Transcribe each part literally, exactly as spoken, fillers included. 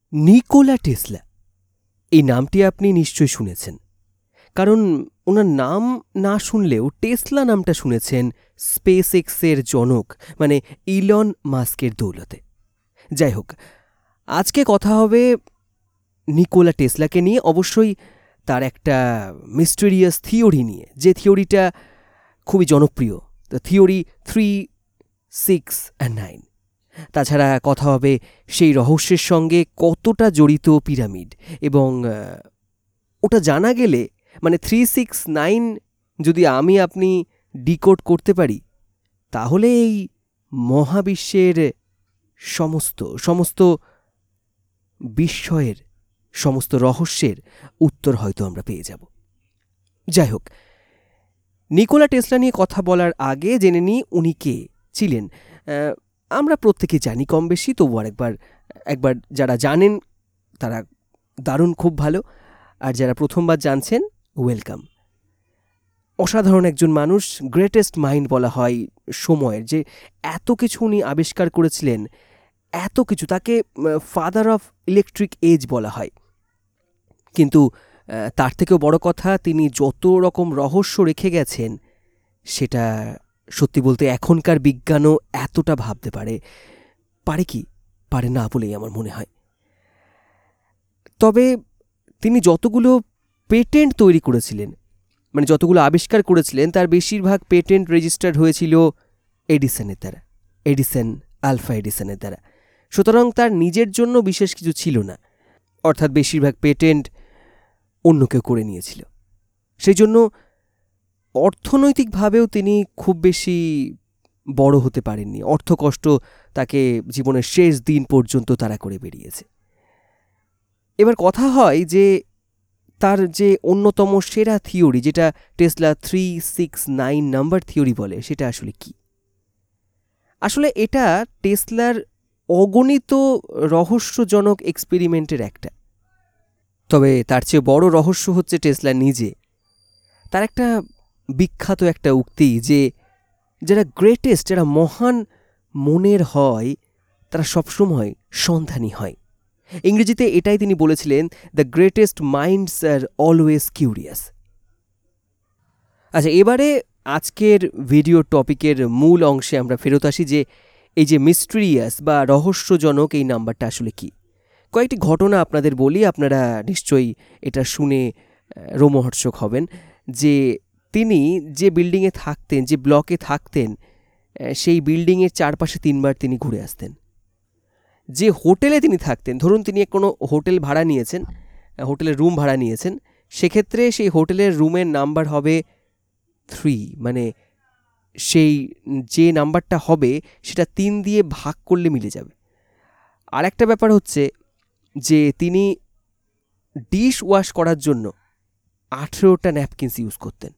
Nikola Tesla, এই নামটি আপনি নিশ্চয়ই শুনেছেন, কারণ ওনার নাম না শুনলেও টেসলা নামটা শুনেছেন স্পেস এক্সের জনক মানে ইলন মাস্কের দৌলতে। যাই হোক, আজকে কথা হবে নিকোলা টেসলাকে নিয়ে, অবশ্যই তার একটা মিস্টেরিয়াস থিওরি নিয়ে, যে থিওরিটা খুবই জনপ্রিয়, the theory three six and nine. তাছাড়া কথা হবে সেই রহস্যের সঙ্গে কতটা জড়িত পিরামিড, এবং ওটা জানা গেলে মানে থ্রি সিক্স নাইন যদি আমি আপনি ডিকোড করতে পারি, তাহলে এই মহাবিশ্বের সমস্ত সমস্ত বিস্ময়ের, সমস্ত রহস্যের উত্তর হয়তো আমরা পেয়ে যাব। যাই হোক, নিকোলা টেসলা নিয়ে কথা বলার আগে জেনে নিই উনি কে ছিলেন। আমরা প্রত্যেকে জানি কম বেশি, তবু আরেকবার একবার যারা জানেন তারা দারুণ, খুব ভালো, আর যারা প্রথমবার জানছেন, ওয়েলকাম। অসাধারণ একজন মানুষ, গ্রেটেস্ট মাইন্ড বলা হয় সময়ের, যে এত কিছু উনি আবিষ্কার করেছিলেন, এত কিছু, তাকে ফাদার অফ ইলেকট্রিক এজ বলা হয়। কিন্তু তার থেকেও বড় কথা, তিনি যত রকম রহস্য রেখে গেছেন, সেটা সত্যি বলতে এখনকার বিজ্ঞানও এতটা ভাবতে পারে পারে কি পারে না বলেই আমার মনে হয়। তবে তিনি যতগুলো পেটেন্ট তৈরি করেছিলেন, মানে যতগুলো আবিষ্কার করেছিলেন, তার বেশিরভাগ পেটেন্ট রেজিস্টার্ড হয়েছিল এডিসনের দ্বারা, এডিসন, আলফা এডিসনের দ্বারা। সুতরাং তার নিজের জন্য বিশেষ কিছু ছিল না, অর্থাৎ বেশিরভাগ পেটেন্ট অন্য কেউ করে নিয়েছিল। সেই জন্য অর্থনৈতিকভাবেও তিনি খুব বেশি বড় হতে পারেননি। অর্থকষ্ট তাকে জীবনের শেষ দিন পর্যন্ত তারা করে বেরিয়েছে। এবার কথা হয় যে তার যে অন্যতম সেরা থিওরি, যেটা Tesla three six nine number theory বলে, সেটা আসলে কি? আসলে এটা টেসলার অগণিত রহস্যজনক এক্সপেরিমেন্টের একটা। তবে তার চেয়ে বড় রহস্য হচ্ছে টেসলা নিজে। তার একটা বিখ্যাত একটা উক্তি, যে যারা গ্রেটেস্ট, যারা মহান মনের হয়, তারা সবসময় সন্ধানী হয়। ইংরেজিতে এটাই তিনি বলেছিলেন, the greatest minds are always curious. আচ্ছা, এবারে আজকের ভিডিও টপিকের মূল অংশে আমরা ফেরত আসি, যে এই যে মিস্টেরিয়াস বা রহস্যজনক এই নাম্বারটা আসলে কি। কয়েকটি ঘটনা আপনাদের বলি, আপনারা নিশ্চয়ই এটা শুনে রোমহর্ষক হবেন। যে তিনি যে বিল্ডিংয়ে থাকতেন, যে ব্লকে থাকতেন, সেই বিল্ডিংয়ের চারপাশে তিনবার তিনি ঘুরে আসতেন। যে হোটেলে তিনি থাকতেন, ধরুন তিনি কোনো হোটেল ভাড়া নিয়েছেন, হোটেলের রুম ভাড়া নিয়েছেন, সেক্ষেত্রে সেই হোটেলের রুমের নাম্বার হবে থ্রি, মানে সেই যে নাম্বারটা হবে সেটা তিন দিয়ে ভাগ করলে মিলে যাবে। আর একটা ব্যাপার হচ্ছে যে তিনি ডিশ ওয়াশ করার জন্য আঠেরোটা ন্যাপকিনস ইউজ করতেন।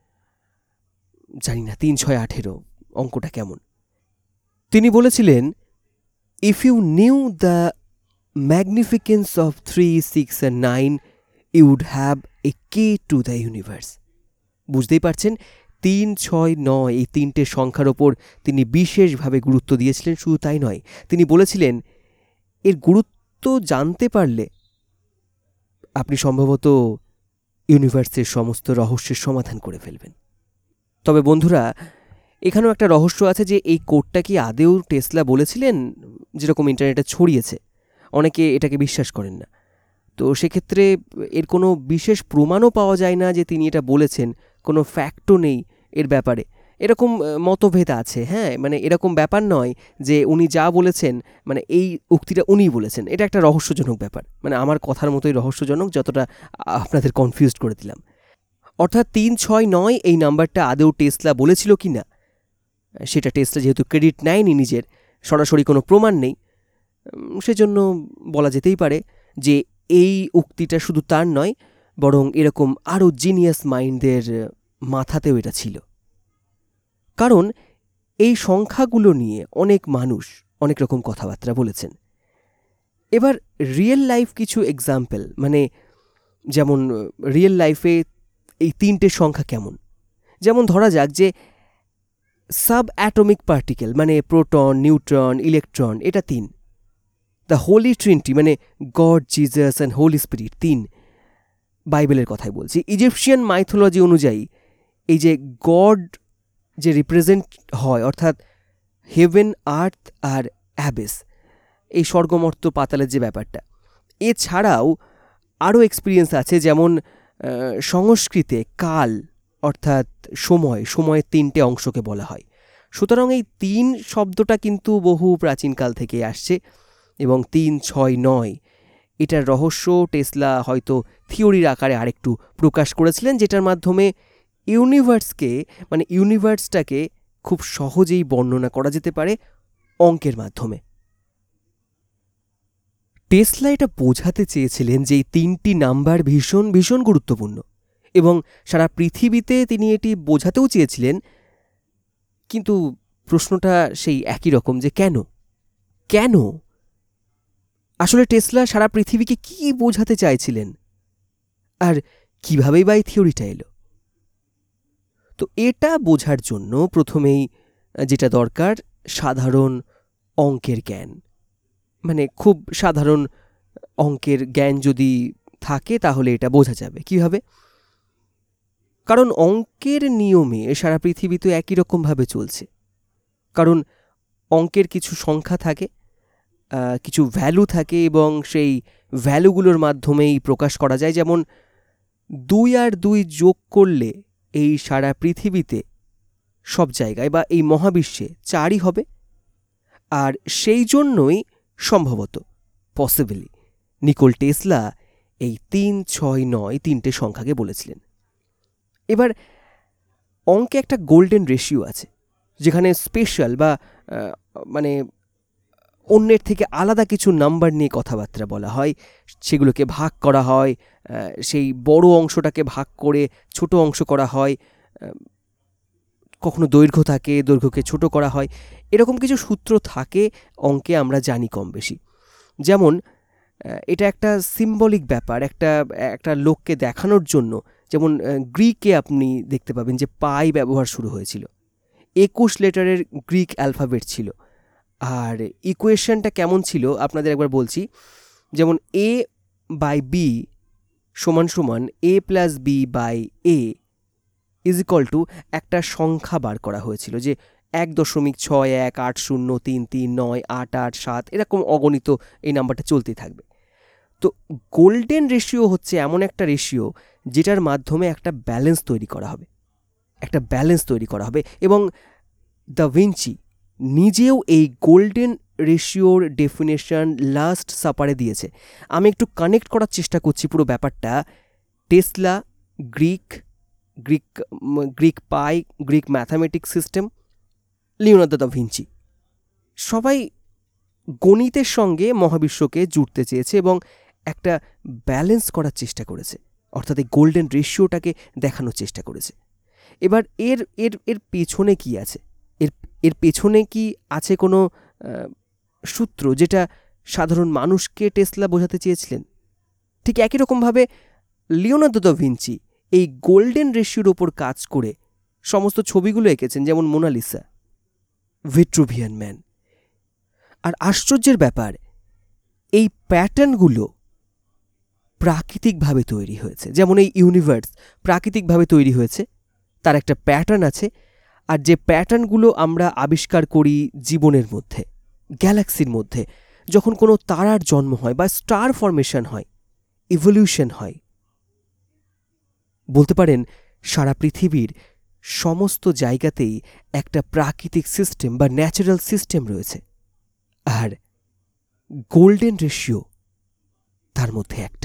জানি না তিন ছয় আঠেরো অঙ্কটা কেমন। তিনি বলেছিলেন, if you knew the magnificence of three six and nine you would have a key to the universe. বুঝতেই পারছেন, তিন ছয় নয় এই তিনটে সংখ্যার ওপর তিনি বিশেষভাবে গুরুত্ব দিয়েছিলেন। শুধু তাই নয়, তিনি বলেছিলেন এর গুরুত্ব জানতে পারলে আপনি সম্ভবত ইউনিভার্সের সমস্ত রহস্যের সমাধান করে ফেলবেন। তবে বন্ধুরা, এখানেও একটা রহস্য আছে, যে এই কোডটা কি আদেও টেসলা বলেছিলেন? যেরকম ইন্টারনেটে ছড়িয়েছে, অনেকে এটাকে বিশ্বাস করেন না। তো সেক্ষেত্রে এর কোনো বিশেষ প্রমাণও পাওয়া যায় না যে তিনি এটা বলেছেন, কোনো ফ্যাক্টও নেই এর ব্যাপারে। এরকম মতভেদ আছে, হ্যাঁ, মানে এরকম ব্যাপার নয় যে উনি যা বলেছেন মানে এই উক্তিটা উনিই বলেছেন। এটা একটা রহস্যজনক ব্যাপার, মানে আমার কথার মতোই রহস্যজনক, যতটা আপনাদের কনফিউজড করে দিলাম। অর্থাৎ তিন ছয় নয় এই নাম্বারটা আদেও টেসলা বলেছিল কি না, সেটা টেসলা যেহেতু ক্রেডিট নেয়নি নিজের, সরাসরি কোনো প্রমাণ নেই, সেজন্য বলা যেতেই পারে যে এই উক্তিটা শুধু তার নয়, বরং এরকম আরও জিনিয়াস মাইন্ডদের মাথাতেও এটা ছিল। কারণ এই সংখ্যাগুলো নিয়ে অনেক মানুষ অনেক রকম কথাবার্তা বলেছেন। এবার রিয়েল লাইফ কিছু এক্সাম্পল, মানে যেমন রিয়েল লাইফে এই তিনটে সংখ্যা কেমন, যেমন ধরা যাক যে সাব অ্যাটমিক পার্টিকেল, মানে প্রোটন, নিউট্রন, ইলেকট্রন, এটা তিন। দ্য হোলি ট্রিনিটি মানে God, Jesus and holy spirit, তিন, বাইবেলের কথাই বলছি। ইজিপশিয়ান মাইথোলজি অনুযায়ী এই যে গড যে রিপ্রেজেন্ট হয়, অর্থাৎ হেভেন, আর্থ আর অ্যাবিস, এই স্বর্গমর্ত পাতালের যে ব্যাপারটা, এছাড়াও আরও এক্সপিরিয়েন্স আছে। যেমন সংস্কৃতে কাল অর্থাৎ সময়, সময়ের তিনটে অংশকে বলা হয়। সুতরাং এই তিন শব্দটা কিন্তু বহু প্রাচীনকাল থেকে আসছে, এবং তিন ছয় নয় এটার রহস্য টেসলা হয়তো থিওরির আকারে আরেকটু প্রকাশ করেছিলেন, যেটার মাধ্যমে ইউনিভার্সকে মানে ইউনিভার্সটাকে খুব সহজেই বর্ণনা করা যেতে পারে অঙ্কের মাধ্যমে। টেসলা এটা বোঝাতে চেয়েছিলেন যে এই তিনটি নাম্বার ভীষণ ভীষণ গুরুত্বপূর্ণ, এবং সারা পৃথিবীতে তিনি এটি বোঝাতেও চেয়েছিলেন। কিন্তু প্রশ্নটা সেই একই রকম, যে কেন কেন আসলে টেসলা সারা পৃথিবীকে কি বোঝাতে চাইছিলেন, আর কীভাবেই বা এই থিওরিটা এলো? তো এটা বোঝার জন্য প্রথমেই যেটা দরকার, সাধারণ অঙ্কের জ্ঞান। মানে খুব সাধারণ অঙ্কের জ্ঞান যদি থাকে তাহলে এটা বোঝা যাবে কীভাবে। কারণ অঙ্কের নিয়মে সারা পৃথিবী তো একই রকমভাবে চলছে। কারণ অঙ্কের কিছু সংখ্যা থাকে, কিছু ভ্যালু থাকে, এবং সেই ভ্যালুগুলোর মাধ্যমেই প্রকাশ করা যায়। যেমন দুই আর দুই যোগ করলে এই সারা পৃথিবীতে সব জায়গায় বা এই মহাবিশ্বে চারই হবে, আর সেই জন্যই সম্ভবত পসিবলি নিকোল টেসলা এই তিন ছয় নয় তিনটে সংখ্যাকে বলেছিলেন। এবার অঙ্কে একটা গোল্ডেন রেশিও আছে, যেখানে স্পেশাল বা মানে অন্যের থেকে আলাদা কিছু নাম্বার নিয়ে কথাবার্তা বলা হয়, সেগুলোকে ভাগ করা হয়, সেই বড় অংশটাকে ভাগ করে ছোট অংশ করা হয়, কখনো দৈর্ঘ্য থাকে, দৈর্ঘ্যকে ছোট করা হয়, এরকম কিছু সূত্র থাকে অঙ্কে, আমরা জানি কম বেশি। যেমন এটা একটা সিম্বলিক ব্যাপার, একটা একটা লোককে দেখানোর জন্য। যেমন গ্রিকে আপনি দেখতে পাবেন যে পাই ব্যবহার শুরু হয়েছিল, একুশ লেটারের গ্রিক অ্যালফাবেট ছিল। আর ইকুয়েশনটা কেমন ছিল আপনাদের একবার বলছি। যেমন এ বাই বি সমান সমান A plus B by A is equal to একটা সংখ্যা বার করা হয়েছিল, যে এক দশমিক ছয় এক আট শূন্য তিন তিন নয় আট আট সাত, এরকম অগণিত এই নাম্বারটা চলতেই থাকবে। তো গোল্ডেন রেশিও হচ্ছে এমন একটা রেশিও যেটার মাধ্যমে একটা ব্যালেন্স তৈরি করা হবে, একটা ব্যালেন্স তৈরি করা হবে এবং দা ভিঞ্চি নিজেও এই গোল্ডেন রেশিওর ডেফিনেশন লাস্ট সাপারে দিয়েছে। আমি একটু কানেক্ট করার চেষ্টা করছি পুরো ব্যাপারটা। Tesla, Greek Greek Greek pi, Greek mathematics system, Leonardo da Vinci, সবাই গণিতের সঙ্গে মহাবিশ্বকে জুড়তে চেয়েছে এবং একটা ব্যালেন্স করার চেষ্টা করেছে, অর্থাৎ এই গোল্ডেন রেশিওটাকে দেখানোর চেষ্টা করেছে। এবার এর এর এর পেছনে কি আছে? এর এর পেছনে কি আছে কোনো সূত্র যেটা সাধারণ মানুষকে টেসলা বোঝাতে চেয়েছিলেন? ঠিক একই রকমভাবে লিওনার্দো দা ভিঞ্চি এই গোল্ডেন রেশিওর ওপর কাজ করে সমস্ত ছবিগুলো এঁকেছেন, যেমন মোনালিসা, ভিট্রুভিয়ান ম্যান। আর আশ্চর্যের ব্যাপার, এই প্যাটার্নগুলো প্রাকৃতিকভাবে তৈরি হয়েছে। যেমন এই ইউনিভার্স প্রাকৃতিকভাবে তৈরি হয়েছে, তার একটা প্যাটার্ন আছে। আর যে প্যাটার্নগুলো আমরা আবিষ্কার করি জীবনের মধ্যে, গ্যালাক্সির মধ্যে, যখন কোনো তারার জন্ম হয় বা স্টার ফরমেশন হয়, ইভলিউশন হয়, বলতে পারেন সারা পৃথিবীর সমস্ত জায়গাতেই একটা প্রাকৃতিক সিস্টেম বা ন্যাচারাল সিস্টেম রয়েছে, আর গোল্ডেন রেশিও তার মধ্যে একটা।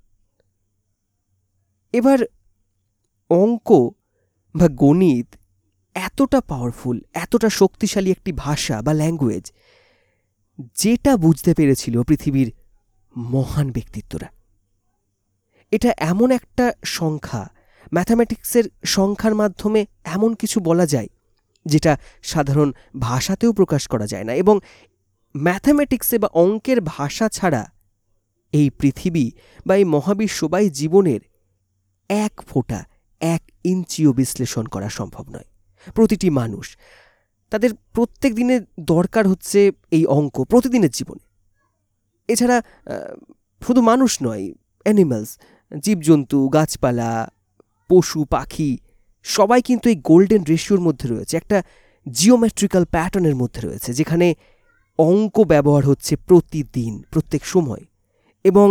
এবার অঙ্ক বা গণিত এতটা পাওয়ারফুল, এতটা শক্তিশালী একটি ভাষা বা ল্যাঙ্গুয়েজ, যেটা বুঝতে পেরেছিল পৃথিবীর মহান ব্যক্তিত্বরা। এটা এমন একটা সংখ্যা, ম্যাথামেটিক্সের সংখ্যার মাধ্যমে এমন কিছু বলা যায় যেটা সাধারণ ভাষাতেও প্রকাশ করা যায় না, এবং ম্যাথামেটিক্সে বা অঙ্কের ভাষা ছাড়া এই পৃথিবী বা এই মহাবিশ্ব বা এই জীবনের এক ফোঁটা, এক ইঞ্চিও বিশ্লেষণ করা সম্ভব নয়। প্রতিটি মানুষ, তাদের প্রত্যেক দিনের দরকার হচ্ছে এই অঙ্ক প্রতিদিনের জীবনে। এছাড়া শুধু মানুষ নয়, অ্যানিমালস, জীবজন্তু, গাছপালা, পশু পাখি সবাই কিন্তু এই গোল্ডেন রেশিওর মধ্যে রয়েছে, একটা জিওমেট্রিক্যাল প্যাটার্নের মধ্যে রয়েছে, যেখানে অঙ্ক ব্যবহার হচ্ছে প্রতিদিন, প্রত্যেক সময়। এবং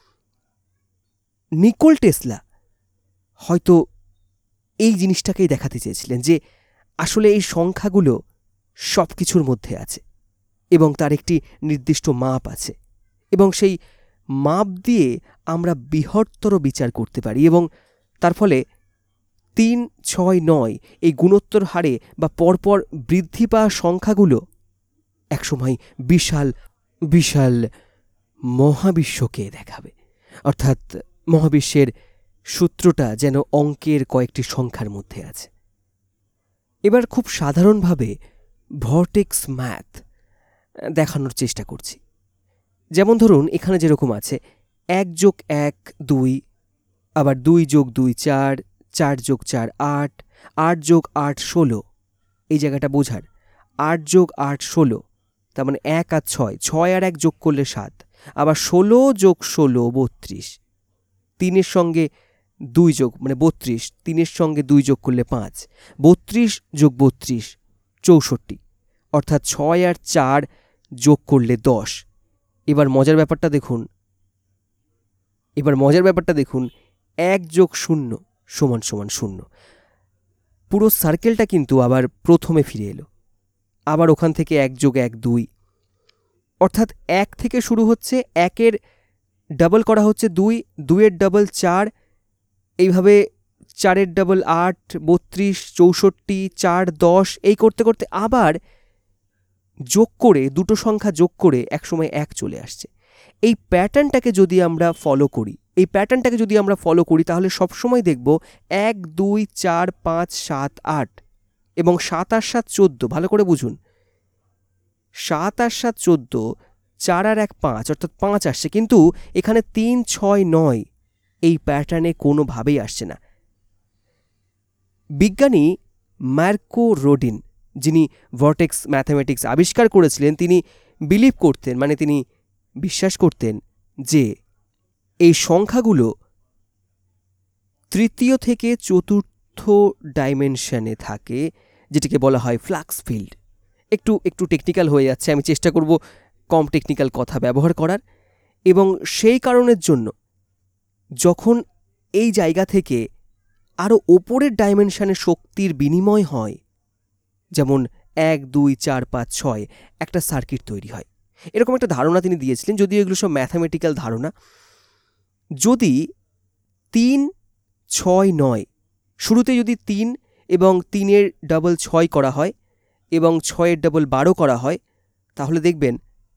নিকোল টেসলা হয়তো এই জিনিসটাকেই দেখাতে চেয়েছিলেন যে আসলে এই সংখ্যাগুলো সব কিছুর মধ্যে আছে এবং তার একটি নির্দিষ্ট মাপ আছে, এবং সেই মাপ দিয়ে আমরা বৃহত্তর বিচার করতে পারি। এবং তার ফলে তিন, ছয়, নয় এই গুণোত্তর হারে বা পরপর বৃদ্ধি পাওয়া সংখ্যাগুলো একসময় বিশাল বিশাল মহাবিশ্বকে দেখাবে। অর্থাৎ মহাবিশ্বের সূত্রটা যেন অঙ্কের কয়েকটি সংখ্যার মধ্যে আছে। এবার খুব সাধারণভাবে ভর্টেক্স ম্যাথ দেখানোর চেষ্টা করছি। যেমন ধরুন এখানে যেরকম আছে এক যোগ এক দুই, আবার দুই যোগ দুই চার, চার যোগ চার আট, আট যোগ আট ষোলো, এই জায়গাটা বোঝার। আট যোগ আট ষোলো, তার মানে এক আর ছয়, ছয় আর এক যোগ করলে সাত, আবার ষোলো যোগ ষোলো বত্রিশ, তিনের সঙ্গে দুই যোগ মানে বত্রিশ, তিনের সঙ্গে দুই যোগ করলে পাঁচ, বত্রিশ যোগ বত্রিশ চৌষট্টি, অর্থাৎ ছয় আর চার যোগ করলে দশ। এবার মজার ব্যাপারটা দেখুন এবার মজার ব্যাপারটা দেখুন এক যোগ শূন্য সমান সমান শূন্য। পুরো সার্কেলটা কিন্তু আবার প্রথমে ফিরে এলো। আবার ওখান থেকে এক যোগ এক দুই, অর্থাৎ এক থেকে শুরু হচ্ছে, একের ডাবল করা হচ্ছে দুই, দুইয়ের ডাবল চার, এইভাবে চারের ডাবল আট, বত্রিশ, চৌষট্টি, চার দশ, এই করতে করতে আবার যোগ করে দুটো সংখ্যা যোগ করে একসময় এক চলে আসছে। এই প্যাটার্নটাকে যদি আমরা ফলো করি এই প্যাটার্নটাকে যদি আমরা ফলো করি তাহলে সবসময় দেখব এক দুই চার পাঁচ সাত আট এবং সাত আর সাত চোদ্দো। ভালো করে বুঝুন, সাত আর সাত চোদ্দো, চার আর এক পাঁচ, অর্থাৎ পাঁচ আসছে, কিন্তু এখানে তিন ছয় নয় এই প্যাটার্নে কোনোভাবেই আসছে না। বিজ্ঞানী মার্কো রোডিন, যিনি ভর্টেক্স ম্যাথামেটিক্স আবিষ্কার করেছিলেন, তিনি বিলিভ করতেন, মানে তিনি বিশ্বাস করতেন যে এই সংখ্যাগুলো তৃতীয় থেকে চতুর্থ ডাইমেনশনে থাকে, যেটিকে বলা হয় ফ্লাক্স ফিল্ড। একটু একটু টেকনিক্যাল হয়ে যাচ্ছে, আমি চেষ্টা করব কম টেকনিক্যাল কথা ব্যবহার করার। এবং সেই কারণের জন্য যখন এই জায়গা থেকে আরও ওপরের ডাইমেনশনে শক্তির বিনিময় হয়, যেমন এক দুই চার পাঁচ ছয়, একটা সার্কিট তৈরি হয়, এরকম একটা ধারণা তিনি দিয়েছিলেন, যদিও এগুলো সব ম্যাথামেটিক্যাল ধারণা। যদি তিন ছয় নয়, শুরুতে যদি তিন এবং তিনের ডাবল ছয় করা হয় এবং ছয়ের ডাবল বারো করা হয়, তাহলে দেখবেন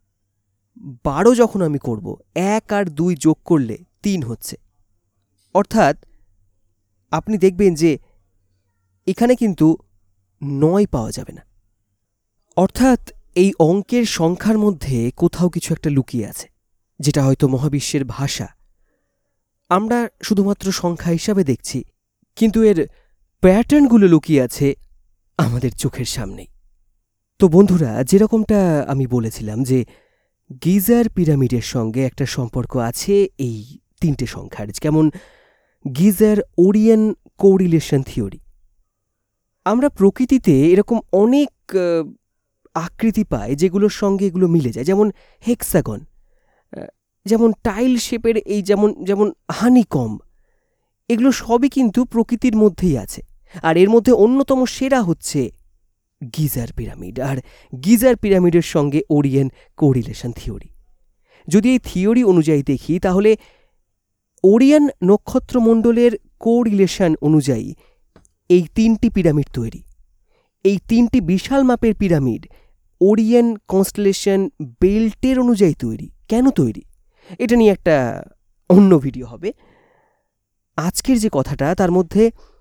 বারো যখন আমি করব, এক আর দুই যোগ করলে তিন হচ্ছে। অর্থাৎ আপনি দেখবেন যে এখানে কিন্তু নয় পাওয়া যাবে না। অর্থাৎ এই অঙ্কের সংখ্যার মধ্যে কোথাও কিছু একটা লুকিয়ে আছে, যেটা হয়তো মহাবিশ্বের ভাষা। আমরা শুধুমাত্র সংখ্যা হিসাবে দেখছি, কিন্তু এর প্যাটার্নগুলো লুকিয়ে আছে আমাদের চোখের সামনেই। তো বন্ধুরা, যেরকমটা আমি বলেছিলাম যে গিজার পিরামিডের সঙ্গে একটা সম্পর্ক আছে এই তিনটে সংখ্যার, যেমন গিজার ওরিয়েন কোরিলেশন থিওরি। আমরা প্রকৃতিতে এরকম অনেক আকৃতি পাই যেগুলোর সঙ্গে এগুলো মিলে যায়, যেমন হেক্সাগন, যেমন টাইল শেপের এই যেমন যেমন হানিকম্ব, এগুলো সবই কিন্তু প্রকৃতির মধ্যেই আছে। আর এর মধ্যে অন্যতম সেরা হচ্ছে গিজার পিরামিড, আর গিজার পিরামিডের সঙ্গে ওরিয়েন কোরিলেশন থিওরি। যদি এই থিওরি অনুযায়ী দেখি, তাহলে ওরিয়েন নক্ষত্রমণ্ডলের কোরিলেশন অনুযায়ী এই তিনটি পিরামিড তৈরি। এই তিনটি বিশাল মাপের পিরামিড ওরিয়েন কনস্টেলেশন বেল্টের অনুযায়ী তৈরি। কেন তৈরি, এটা নিয়ে একটা অন্য ভিডিও হবে। আজকের যে কথাটা, তার মধ্যে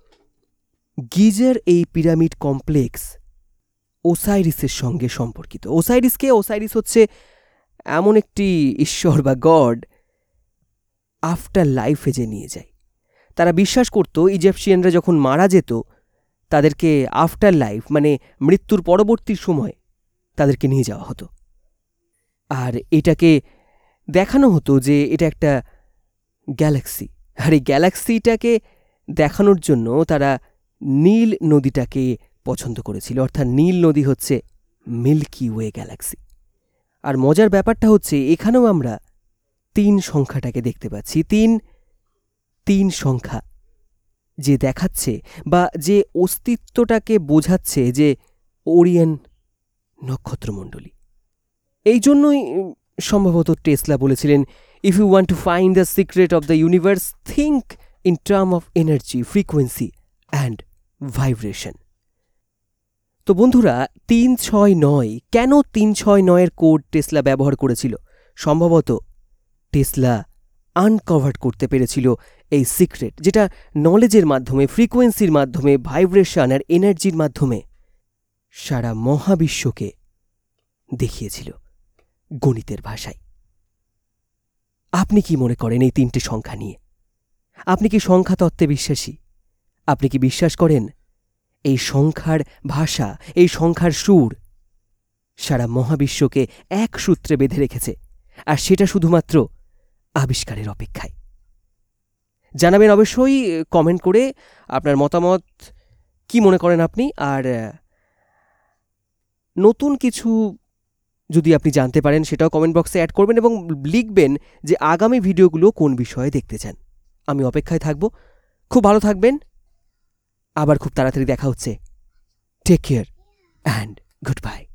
গিজার এই পিরামিড কমপ্লেক্স ওসাইরিসের সঙ্গে সম্পর্কিত। ওসাইরিসকে ওসাইরিস হচ্ছে এমন একটি ঈশ্বর বা গড আফটার লাইফে যে নিয়ে যায়। তারা বিশ্বাস করত ইজিপশিয়ানরা যখন মারা যেত, তাদেরকে আফটার লাইফ মানে মৃত্যুর পরবর্তী সময় তাদেরকে নিয়ে যাওয়া হতো। আর এটাকে দেখানো হতো যে এটা একটা গ্যালাক্সি, আর এই গ্যালাক্সিটাকে দেখানোর জন্য তারা নীল নদীটাকে পছন্দ করেছিল, অর্থাৎ নীল নদী হচ্ছে মিল্কি ওয়ে গ্যালাক্সি। আর মজার ব্যাপারটা হচ্ছে এখানেও আমরা তিন সংখ্যাটাকে দেখতে পাচ্ছি। তিন তিন সংখ্যা যে দেখাচ্ছে বা যে অস্তিত্বটাকে বোঝাচ্ছে যে ওরিয়ন নক্ষত্রমণ্ডলী। এই জন্যই সম্ভবত টেসলা বলেছিলেন, if you want to find the secret of the universe, think in term of energy, frequency and vibration. তো বন্ধুরা, তিন ছয় নয় কেন তিন ছয় নয়ের কোড টেসলা ব্যবহার করেছিল? সম্ভবত টেসলা আনকভার করতে পেরেছিল এই সিক্রেট, যেটা নলেজের মাধ্যমে, ফ্রিকোয়েন্সির মাধ্যমে, ভাইব্রেশন আর এনার্জির মাধ্যমে সারা মহাবিশ্বকে দেখিয়েছিল গণিতের ভাষায়। আপনি কি মনে করেন এই তিনটে সংখ্যা নিয়ে? আপনি কি সংখ্যা তত্ত্বে বিশ্বাসী? আপনি কি বিশ্বাস করেন এই সংখ্যার ভাষা, এই সংখ্যার সুর সারা মহাবিশ্বকে এক সূত্রে বেঁধে রেখেছে, আর সেটা শুধুমাত্র আবিষ্কারের অপেক্ষায়? জানাবেন অবশ্যই কমেন্ট করে আপনার মতামত, কি মনে করেন আপনি। আর নতুন কিছু যদি আপনি জানতে পারেন সেটাও কমেন্ট বক্সে অ্যাড করবেন এবং লিখবেন যে আগামী ভিডিওগুলো কোন বিষয়ে দেখতে চান। আমি অপেক্ষায় থাকব। খুব ভালো থাকবেন, আবার খুব তাড়াতাড়ি দেখা হচ্ছে। Take care and good bye.